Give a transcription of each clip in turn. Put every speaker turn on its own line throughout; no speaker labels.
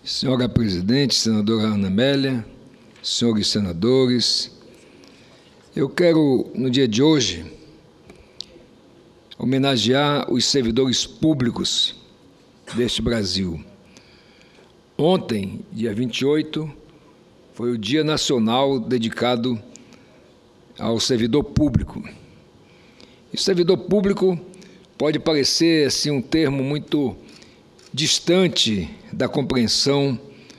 Senhora Presidente, senadora Ana Amélia, senhores senadores, eu quero, no dia de hoje, homenagear os servidores públicos deste Brasil. Ontem, dia 28, foi o Dia Nacional dedicado ao servidor público. E servidor público pode parecer assim, um termo muito distante da compreensão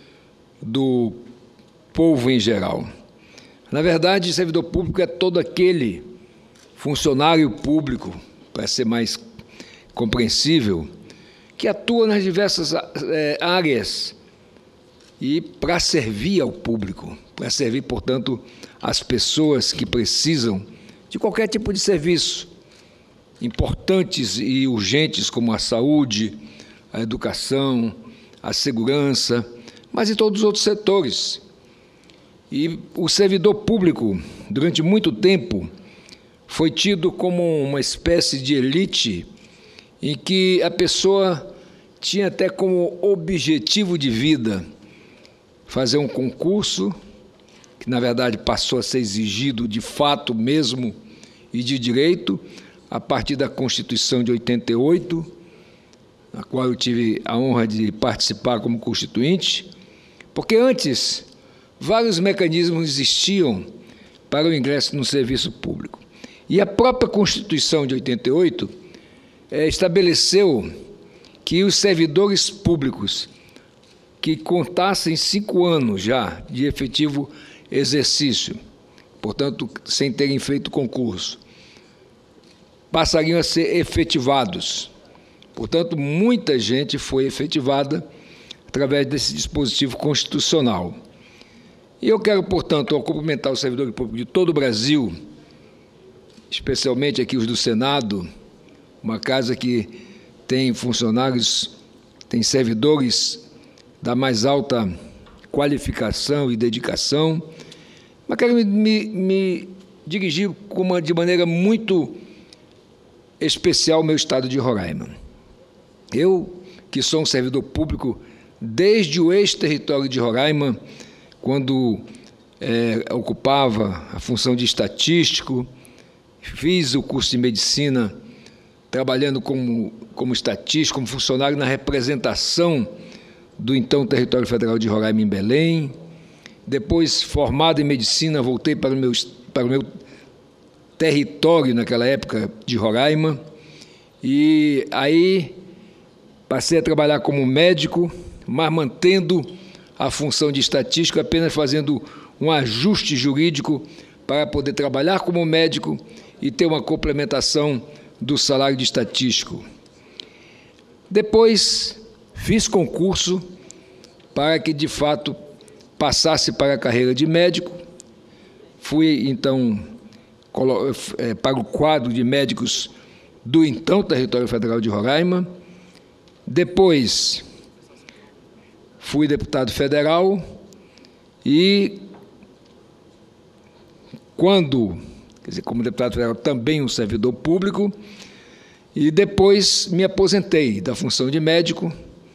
do povo em geral. Na verdade, servidor público é todo aquele funcionário público, para ser mais compreensível, que atua nas diversas áreas e para servir ao público, para servir, portanto, as pessoas que precisam de qualquer tipo de serviço, importantes e urgentes como a saúde, a educação, a segurança, mas em todos os outros setores. E o servidor público, durante muito tempo, foi tido como uma espécie de elite em que a pessoa tinha até como objetivo de vida fazer um concurso, que na verdade passou a ser exigido de fato mesmo e de direito, a partir da Constituição de 88, na qual eu tive a honra de participar como constituinte, porque antes vários mecanismos existiam para o ingresso no serviço público. E a própria Constituição de 88 estabeleceu que os servidores públicos que contassem 5 anos já de efetivo exercício, portanto, sem terem feito concurso, passariam a ser efetivados. Portanto, muita gente foi efetivada através desse dispositivo constitucional. E eu quero, portanto, ao cumprimentar o servidor público de todo o Brasil, especialmente aqui os do Senado, uma casa que tem funcionários, tem servidores da mais alta qualificação e dedicação, mas quero me dirigir de maneira muito especial ao meu estado de Roraima. Eu, que sou um servidor público desde o ex-território de Roraima, quando ocupava a função de estatístico, fiz o curso de medicina trabalhando como estatístico, como funcionário na representação do então Território Federal de Roraima em Belém. Depois, formado em medicina, voltei para o meu território naquela época de Roraima, e aí passei a trabalhar como médico, mas mantendo a função de estatístico, apenas fazendo um ajuste jurídico para poder trabalhar como médico e ter uma complementação do salário de estatístico. Depois, fiz concurso para que, de fato, passasse para a carreira de médico. Fui, então, para o quadro de médicos do então Território Federal de Roraima. Depois, fui deputado federal e, como deputado federal, também um servidor público, e depois me aposentei da função de médico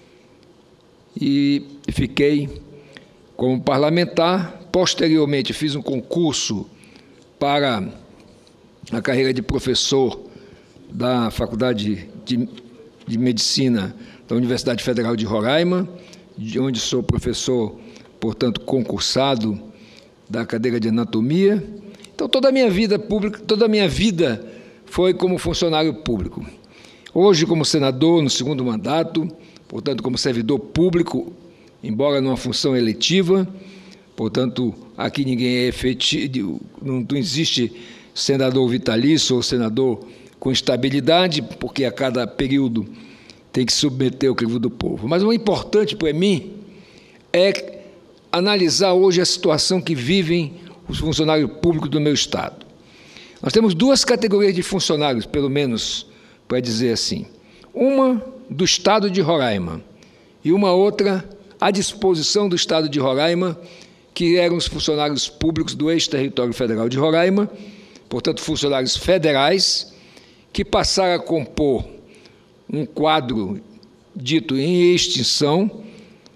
e fiquei como parlamentar. Posteriormente, fiz um concurso para a carreira de professor da Faculdade de Medicina da Universidade Federal de Roraima, de onde sou professor, portanto, concursado da cadeira de anatomia. Então, toda a minha vida pública, toda a minha vida foi como funcionário público. Hoje, como senador, no segundo mandato, portanto, como servidor público, embora numa função eletiva, portanto, aqui ninguém é efetivo, não existe senador vitalício ou senador com estabilidade, porque a cada período tem que submeter ao crivo do povo. Mas o importante para mim é analisar hoje a situação que vivem os funcionários públicos do meu estado. Nós temos 2 categorias de funcionários, pelo menos, para dizer assim. Uma do estado de Roraima e uma outra à disposição do estado de Roraima, que eram os funcionários públicos do ex-território federal de Roraima, portanto, funcionários federais, que passaram a compor um quadro dito em extinção,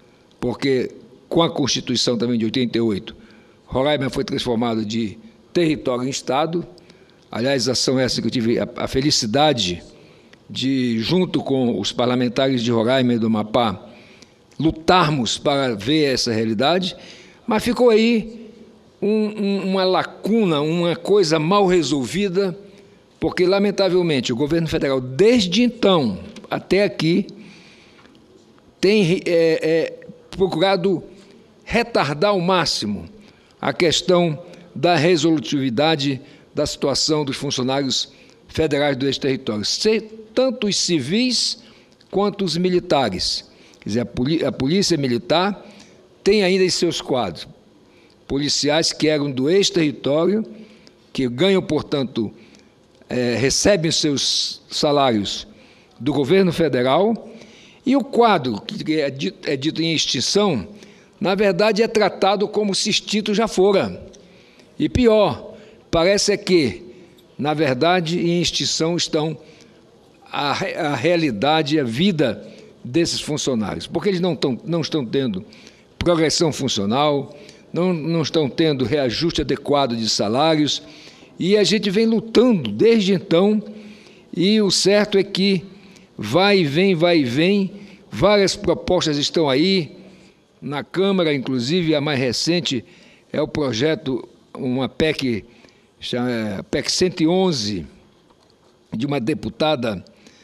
porque com a Constituição também de 88, Roraima foi transformado de território em Estado. Aliás, ação essa que eu tive a felicidade de, junto com os parlamentares de Roraima e do Amapá, lutarmos para ver essa realidade, mas ficou aí uma lacuna, uma coisa mal resolvida, porque, lamentavelmente, o governo federal, desde então até aqui, tem procurado retardar ao máximo a questão da resolutividade da situação dos funcionários federais do ex-território, tanto os civis quanto os militares. Quer dizer, a polícia militar tem ainda em seus quadros policiais que eram do ex-território, que ganham, portanto, recebem seus salários do governo federal, e o quadro, que é dito em extinção, na verdade é tratado como se extinto já fora. E pior, parece que, na verdade, em extinção estão a realidade, a vida desses funcionários, porque eles não estão tendo progressão funcional, não estão tendo reajuste adequado de salários, e a gente vem lutando desde então, e o certo é que vai e vem, várias propostas estão aí, na Câmara, inclusive a mais recente é o projeto, uma PEC, PEC 111, de uma deputada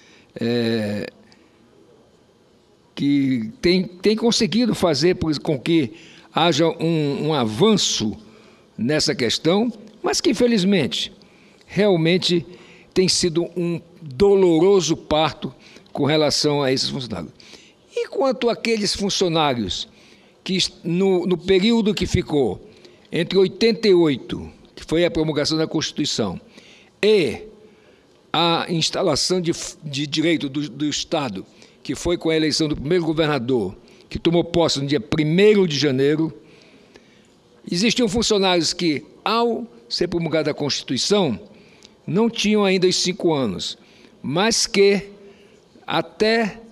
que tem conseguido fazer com que haja um avanço nessa questão, mas que, infelizmente, realmente tem sido um doloroso parto com relação a esses funcionários. E quanto àqueles funcionários que, no período que ficou entre 88, que foi a promulgação da Constituição, e a instalação de direito do Estado, que foi com a eleição do primeiro governador, que tomou posse no dia 1º de janeiro, existiam funcionários que, ao ser promulgada a Constituição, não tinham ainda os 5 anos, mas que, até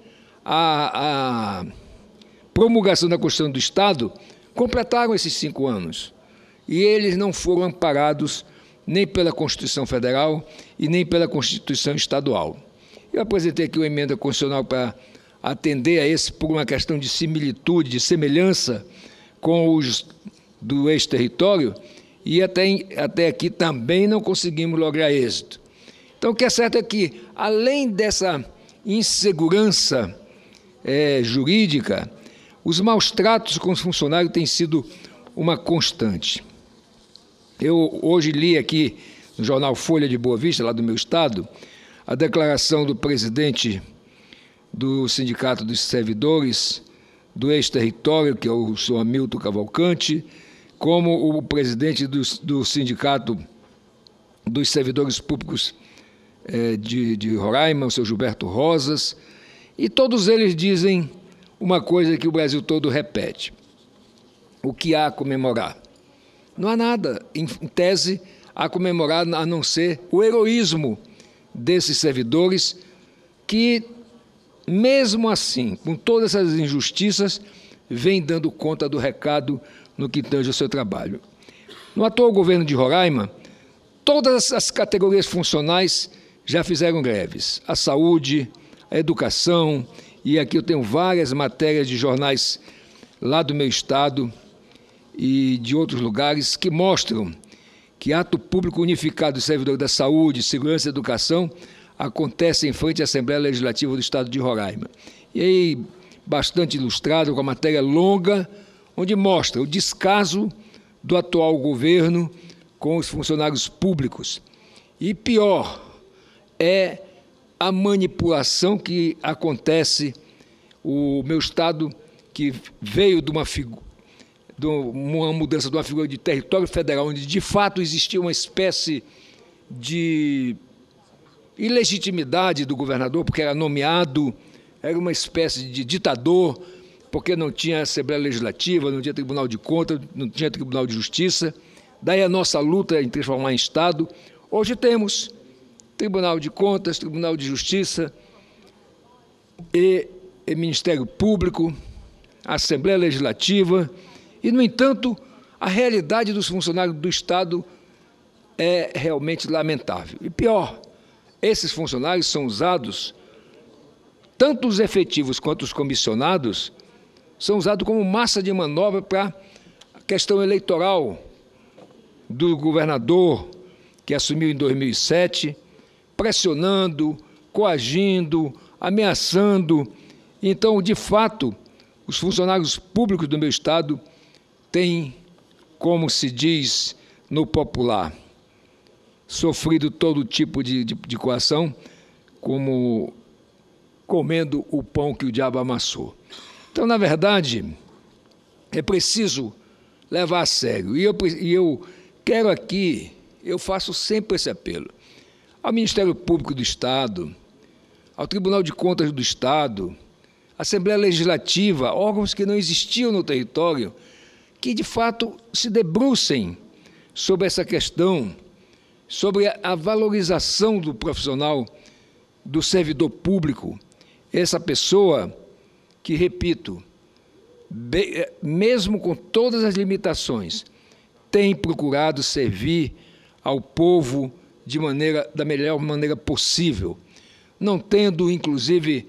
a promulgação da Constituição do Estado, completaram esses 5 anos. E eles não foram amparados nem pela Constituição Federal e nem pela Constituição Estadual. Eu apresentei aqui uma emenda constitucional para atender a esse, por uma questão de similitude, de semelhança com os do ex-território, e até aqui também não conseguimos lograr êxito. Então, o que é certo é que, além dessa insegurança jurídica, os maus tratos com os funcionários têm sido uma constante. Eu hoje li aqui no jornal Folha de Boa Vista, lá do meu estado, a declaração do presidente do Sindicato dos Servidores do ex-território, que é o senhor Hamilton Cavalcante, como o presidente do Sindicato dos Servidores Públicos de Roraima, o senhor Gilberto Rosas, e todos eles dizem uma coisa que o Brasil todo repete: o que há a comemorar? Não há nada, em tese, a comemorar, a não ser o heroísmo desses servidores que, mesmo assim, com todas essas injustiças, vêm dando conta do recado no que tange ao seu trabalho. No atual governo de Roraima, todas as categorias funcionais já fizeram greves. A saúde, a educação, e aqui eu tenho várias matérias de jornais lá do meu estado e de outros lugares que mostram que ato público unificado dos servidores da saúde, segurança e educação acontece em frente à Assembleia Legislativa do Estado de Roraima. E aí, bastante ilustrado, com a matéria longa, onde mostra o descaso do atual governo com os funcionários públicos. E pior é a manipulação que acontece. O meu estado, que veio de uma mudança de uma figura de território federal, onde de fato existia uma espécie de ilegitimidade do governador, porque era nomeado, era uma espécie de ditador, porque não tinha Assembleia Legislativa, não tinha Tribunal de Contas, não tinha Tribunal de Justiça. Daí a nossa luta em transformar em Estado. Hoje temos Tribunal de Contas, Tribunal de Justiça e Ministério Público, a Assembleia Legislativa, e, no entanto, a realidade dos funcionários do Estado é realmente lamentável. E pior, esses funcionários são usados, tanto os efetivos quanto os comissionados, são usados como massa de manobra para a questão eleitoral do governador que assumiu em 2007, pressionando, coagindo, ameaçando. Então, de fato, os funcionários públicos do meu Estado têm, como se diz no popular, sofrido todo tipo de coação, como comendo o pão que o diabo amassou. Então, na verdade, é preciso levar a sério. E eu quero aqui, eu faço sempre esse apelo ao Ministério Público do Estado, ao Tribunal de Contas do Estado, à Assembleia Legislativa, órgãos que não existiam no território, que, de fato, se debrucem sobre essa questão, sobre a valorização do profissional, do servidor público, essa pessoa que, repito, mesmo com todas as limitações, tem procurado servir ao povo da melhor maneira possível, não tendo, inclusive,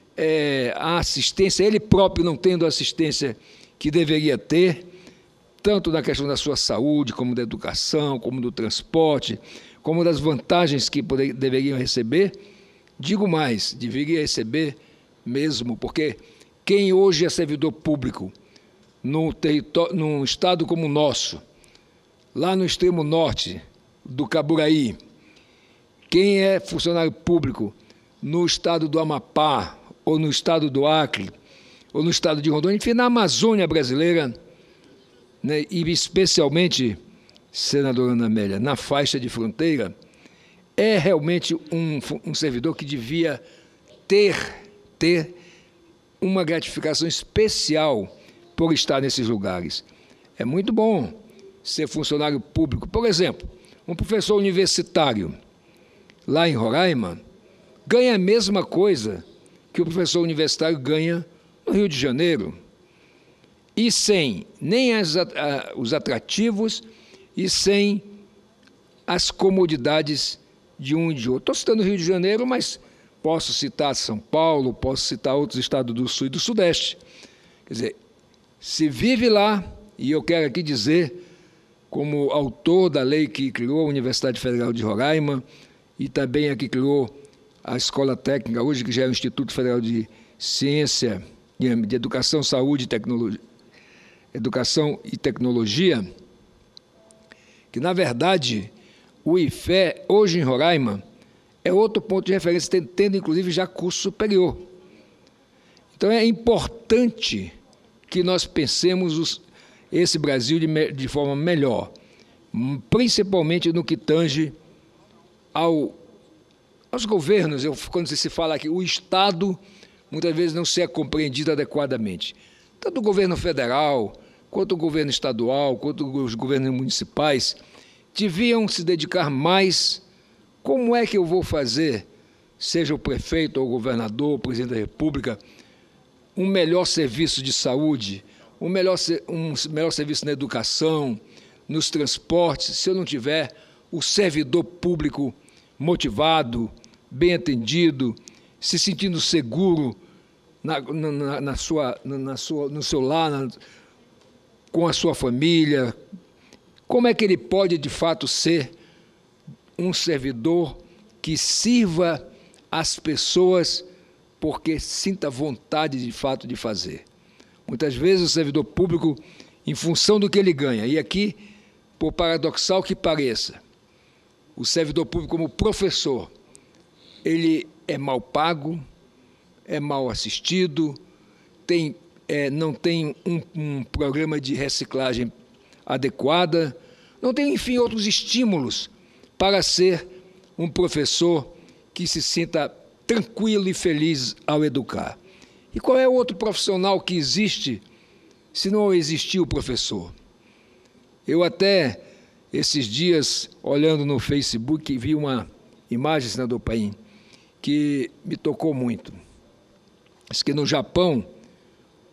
a assistência, ele próprio não tendo a assistência que deveria ter, tanto na questão da sua saúde, como da educação, como do transporte, como das vantagens que deveriam receber. Digo mais, deveria receber mesmo, porque quem hoje é servidor público num estado como o nosso, lá no extremo norte do Caburaí, quem é funcionário público no estado do Amapá, ou no estado do Acre, ou no estado de Rondônia, enfim, na Amazônia brasileira, né, e especialmente, senadora Ana Amélia, na faixa de fronteira, é realmente um servidor que devia ter uma gratificação especial por estar nesses lugares. É muito bom ser funcionário público. Por exemplo, um professor universitário lá em Roraima ganha a mesma coisa que o professor universitário ganha no Rio de Janeiro, e sem nem os atrativos e sem as comodidades de um e de outro. Estou citando o Rio de Janeiro, mas posso citar São Paulo, posso citar outros estados do Sul e do Sudeste. Quer dizer, se vive lá, e eu quero aqui dizer, como autor da lei que criou a Universidade Federal de Roraima, e também a que criou a Escola Técnica, hoje que já é o Instituto Federal de Ciência, de Educação, Saúde e Tecnologia, Educação e Tecnologia, que, na verdade, o IFE, hoje em Roraima, é outro ponto de referência, tendo, inclusive, já curso superior. Então, é importante que nós pensemos esse Brasil de forma melhor, principalmente no que tange aos governos. Quando se fala aqui, o Estado muitas vezes não ser compreendido adequadamente. Tanto o governo federal, quanto o governo estadual, quanto os governos municipais, deviam se dedicar mais. Como é que eu vou fazer, seja o prefeito ou o governador, o presidente da República, um melhor serviço de saúde, um melhor serviço na educação, nos transportes, se eu não tiver o servidor público motivado, bem atendido, se sentindo seguro no seu lar, com a sua família? Como é que ele pode, de fato, ser um servidor que sirva as pessoas porque sinta vontade, de fato, de fazer? Muitas vezes o servidor público, em função do que ele ganha, e aqui, por paradoxal que pareça, o servidor público como professor, ele é mal pago, é mal assistido, não tem um programa de reciclagem adequada, não tem, enfim, outros estímulos para ser um professor que se sinta tranquilo e feliz ao educar. E qual é o outro profissional que existe se não existir o professor? Eu até, esses dias, olhando no Facebook, vi uma imagem, senador Paim, que me tocou muito. Diz que no Japão,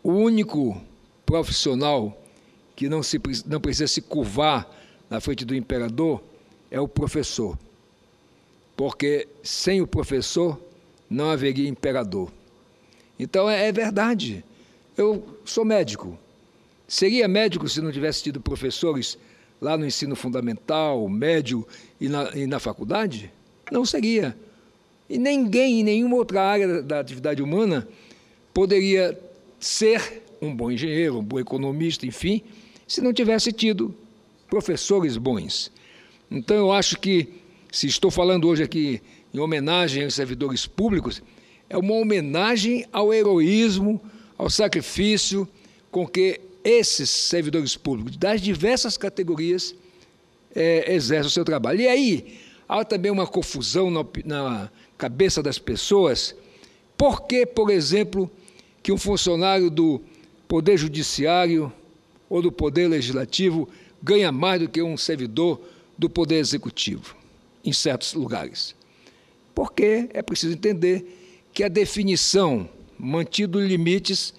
o único profissional que não precisa se curvar na frente do imperador é o professor, porque sem o professor não haveria imperador. Então é verdade, eu sou médico, seria médico se não tivesse tido professores lá no ensino fundamental, médio e na faculdade? Não seria. E ninguém em nenhuma outra área da atividade humana poderia ser um bom engenheiro, um bom economista, enfim, se não tivesse tido professores bons. Então, eu acho que, se estou falando hoje aqui em homenagem aos servidores públicos, é uma homenagem ao heroísmo, ao sacrifício com que esses servidores públicos, das diversas categorias, exercem o seu trabalho. E aí, há também uma confusão na cabeça das pessoas. Por que, por exemplo, que um funcionário do Poder Judiciário ou do Poder Legislativo ganha mais do que um servidor do Poder Executivo, em certos lugares? Porque é preciso entender que a definição, mantido limites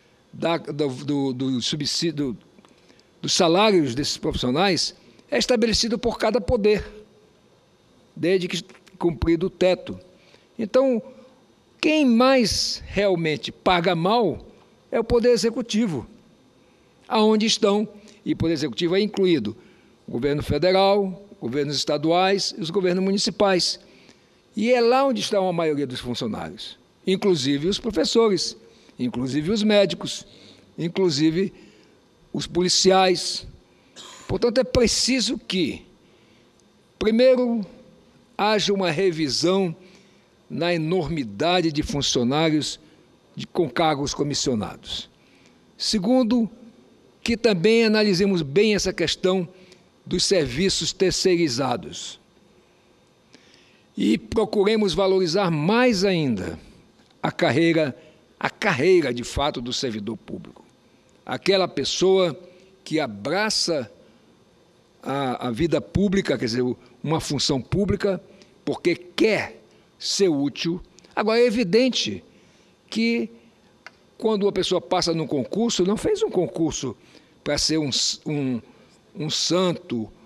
do subsídio, dos salários desses profissionais, é estabelecido por cada poder, desde que cumprido o teto. Então, quem mais realmente paga mal é o Poder Executivo, aonde estão, e o Poder Executivo é incluído o governo federal, governos estaduais e os governos municipais. E é lá onde está a maioria dos funcionários, inclusive os professores, inclusive os médicos, inclusive os policiais. Portanto, é preciso que, primeiro, haja uma revisão na enormidade de funcionários com cargos comissionados. Segundo, que também analisemos bem essa questão dos serviços terceirizados. E procuremos valorizar mais ainda a carreira de fato do servidor público. Aquela pessoa que abraça a vida pública, quer dizer, uma função pública, porque quer ser útil. Agora, é evidente que, quando uma pessoa passa num concurso, não fez um concurso para ser um santo,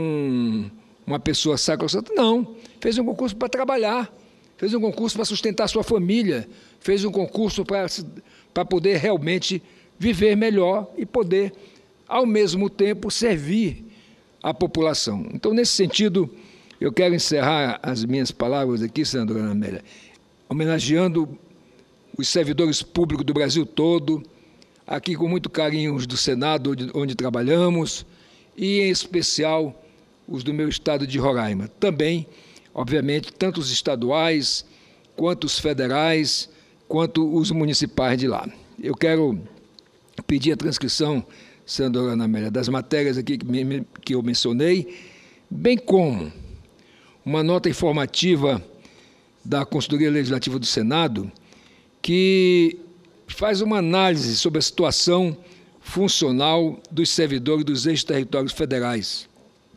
uma pessoa sacrossanta, não. Fez um concurso para trabalhar, fez um concurso para sustentar sua família, fez um concurso para poder realmente viver melhor e poder, ao mesmo tempo, servir a população. Então, nesse sentido, eu quero encerrar as minhas palavras aqui, senadora Ana Amélia, homenageando os servidores públicos do Brasil todo, aqui com muito carinho os do Senado, onde trabalhamos, e, em especial, os do meu estado de Roraima. Também, obviamente, tanto os estaduais, quanto os federais, quanto os municipais de lá. Eu quero pedir a transcrição, senadora Ana Amélia, das matérias aqui que eu mencionei, bem como uma nota informativa da Consultoria Legislativa do Senado, que faz uma análise sobre a situação funcional dos servidores dos ex-territórios federais.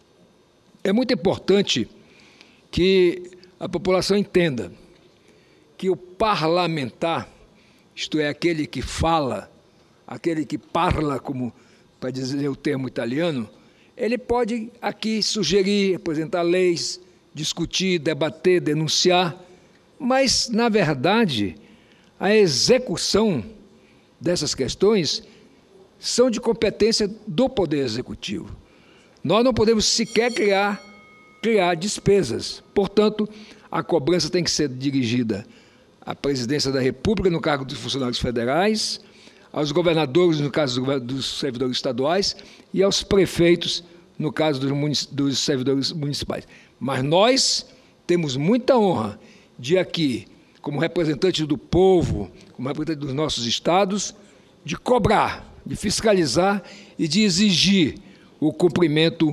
É muito importante que a população entenda que o parlamentar, isto é, aquele que fala, aquele que parla, como para dizer o termo italiano, ele pode aqui sugerir, apresentar leis, discutir, debater, denunciar, mas, na verdade, a execução dessas questões são de competência do Poder Executivo. Nós não podemos sequer criar despesas. Portanto, a cobrança tem que ser dirigida à Presidência da República, no cargo dos funcionários federais, aos governadores, no caso dos servidores estaduais, e aos prefeitos, no caso dos servidores municipais. Mas nós temos muita honra de aqui, como representantes do povo, como representantes dos nossos estados, de cobrar, de fiscalizar e de exigir o cumprimento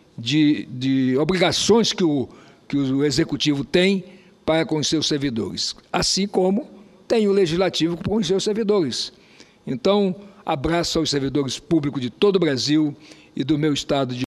de obrigações que o Executivo tem para com os seus servidores, assim como tem o Legislativo com os seus servidores. Então, abraço aos servidores públicos de todo o Brasil e do meu estado de